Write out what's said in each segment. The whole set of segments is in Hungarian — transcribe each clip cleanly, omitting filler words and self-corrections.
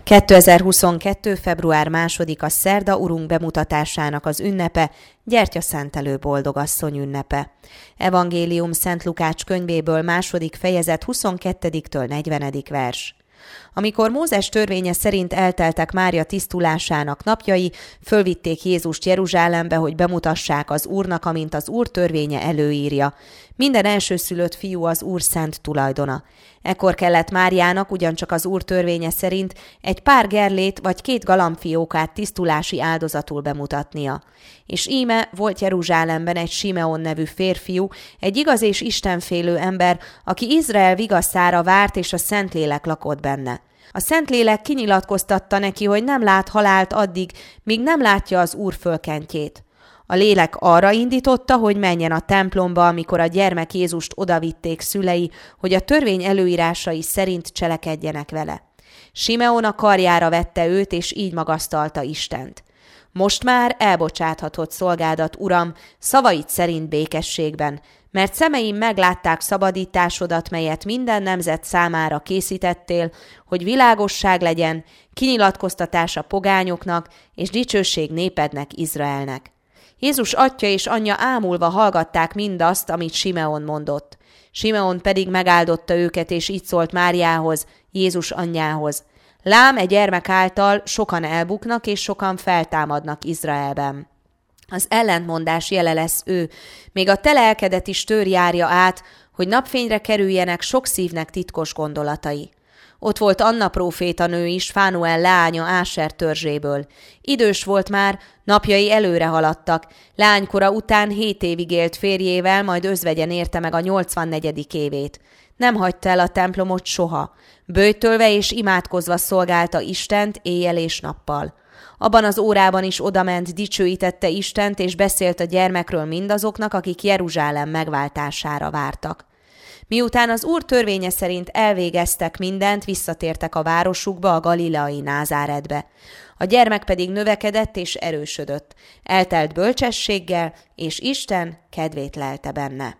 2022. február 2-a szerda Urunk bemutatásának az ünnepe, Gyertyaszentelő boldogasszony ünnepe. Evangélium Szent Lukács könyvéből 2. fejezet 22-től 40. vers. Amikor Mózes törvénye szerint elteltek Mária tisztulásának napjai, fölvitték Jézust Jeruzsálembe, hogy bemutassák az Úrnak, amint az Úr törvénye előírja. Minden elsőszülött fiú az Úr szent tulajdona. Ekkor kellett Máriának ugyancsak az Úr törvénye szerint egy pár gerlét vagy 2 galambfiókát tisztulási áldozatul bemutatnia. És íme volt Jeruzsálemben egy Simeon nevű férfiú, egy igaz és istenfélő ember, aki Izrael vigaszára várt, és a Szentlélek lakott benne. A Szentlélek kinyilatkoztatta neki, hogy nem lát halált addig, míg nem látja az Úr fölkentjét. A lélek arra indította, hogy menjen a templomba, amikor a gyermek Jézust odavitték szülei, hogy a törvény előírásai szerint cselekedjenek vele. Simeon a karjára vette őt, és így magasztalta Istent. Most már elbocsáthatott szolgádat, Uram, szavaid szerint békességben, mert szemeim meglátták szabadításodat, melyet minden nemzet számára készítettél, hogy világosság legyen, kinyilatkoztatás a pogányoknak, és dicsőség népednek, Izraelnek. Jézus atya és anyja ámulva hallgatták mindazt, amit Simeon mondott. Simeon pedig megáldotta őket, és így szólt Máriához, Jézus anyjához. Lám, egy gyermek által sokan elbuknak, és sokan feltámadnak Izraelben. Az ellentmondás jele lesz ő, még a te lelkedet is tör járja át, hogy napfényre kerüljenek sok szívnek titkos gondolatai. Ott volt Anna prófétanő is, Fánuel leánya Áser törzséből. Idős volt már, napjai előre haladtak. Lánykora után 7 évig élt férjével, majd özvegyen érte meg a 84. évét. Nem hagyta el a templomot soha. Böjtölve és imádkozva szolgálta Istent éjjel és nappal. Abban az órában is odament, dicsőítette Istent, és beszélt a gyermekről mindazoknak, akik Jeruzsálem megváltására vártak. Miután az Úr törvénye szerint elvégeztek mindent, visszatértek a városukba, a galileai Názáretbe. A gyermek pedig növekedett és erősödött. Eltelt bölcsességgel, és Isten kedvét lelte benne.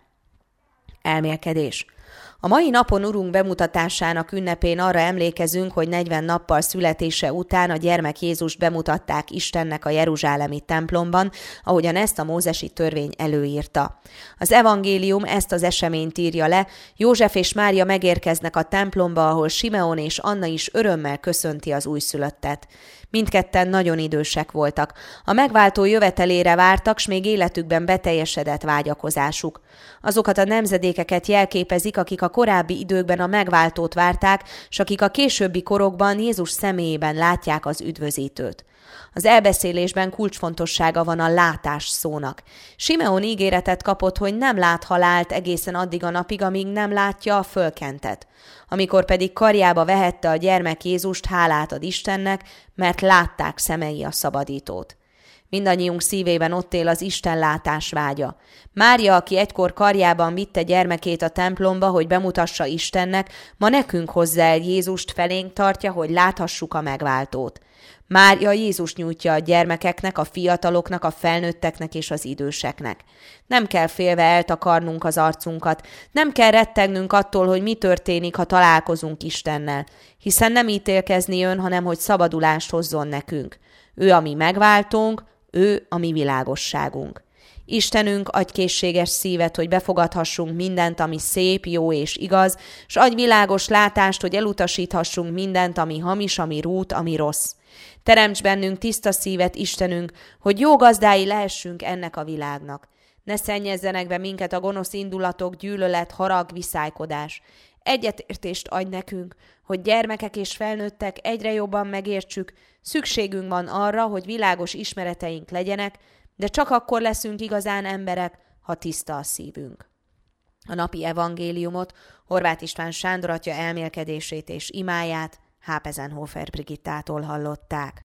Elmélkedés. A mai napon Urunk bemutatásának ünnepén arra emlékezünk, hogy 40 nappal születése után a gyermek Jézust bemutatták Istennek a jeruzsálemi templomban, ahogyan ezt a mózesi törvény előírta. Az evangélium ezt az eseményt írja le, József és Mária megérkeznek a templomba, ahol Simeon és Anna is örömmel köszönti az újszülöttet. Mindketten nagyon idősek voltak. A megváltó jövetelére vártak, s még életükben beteljesedett vágyakozásuk. Azokat a nemzedékeket jelképezik, akik a korábbi időkben a megváltót várták, s akik a későbbi korokban Jézus személyében látják az üdvözítőt. Az elbeszélésben kulcsfontossága van a látás szónak. Simeon ígéretet kapott, hogy nem lát halált egészen addig a napig, amíg nem látja a fölkentet. Amikor pedig karjába vehette a gyermek Jézust, hálát ad Istennek, mert látták szemei a szabadítót. Mindannyiunk szívében ott él az Isten látás vágya. Mária, aki egykor karjában vitte gyermekét a templomba, hogy bemutassa Istennek, ma nekünk hozza el Jézust, felénk tartja, hogy láthassuk a megváltót. Mária Jézus nyújtja a gyermekeknek, a fiataloknak, a felnőtteknek és az időseknek. Nem kell félve eltakarnunk az arcunkat, nem kell rettegnünk attól, hogy mi történik, ha találkozunk Istennel, hiszen nem ítélkezni jön, hanem hogy szabadulást hozzon nekünk. Ő a mi megváltónk, ő a mi világosságunk. Istenünk, adj készséges szívet, hogy befogadhassunk mindent, ami szép, jó és igaz, s adj világos látást, hogy elutasíthassunk mindent, ami hamis, ami rút, ami rossz. Teremts bennünk tiszta szívet, Istenünk, hogy jó gazdái lehessünk ennek a világnak. Ne szennyezzenek be minket a gonosz indulatok, gyűlölet, harag, viszálykodás. Egyetértést adj nekünk, hogy gyermekek és felnőttek egyre jobban megértsük, szükségünk van arra, hogy világos ismereteink legyenek, de csak akkor leszünk igazán emberek, ha tiszta a szívünk. A napi evangéliumot, Horváth István Sándor atya elmélkedését és imáját Hápezenhofer Brigittától hallották.